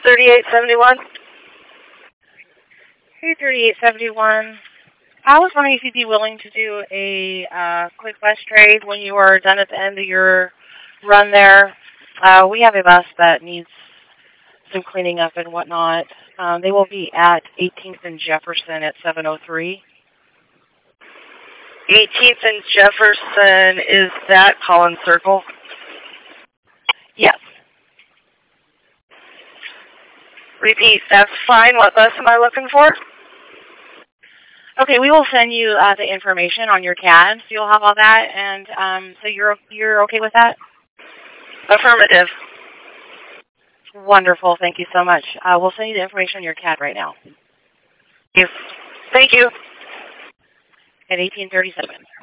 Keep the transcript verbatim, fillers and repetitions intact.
thirty-eight seventy-one. Hey, thirty-eight seventy-one. I was wondering if you'd be willing to do a uh, quick bus trade when you are done at the end of your run there. Uh, we have a bus that needs some cleaning up and whatnot. Um, they will be at eighteenth and Jefferson at seven oh three. eighteenth and Jefferson, is that Collins Circle? Yes. Repeat, that's fine. What bus am I looking for? Okay, we will send you uh, the information on your C A D, so you'll have all that, and um, so you're you're okay with that? Affirmative. Wonderful, thank you so much. Uh, we'll send you the information on your C A D right now. Thank you. At eighteen thirty-seven.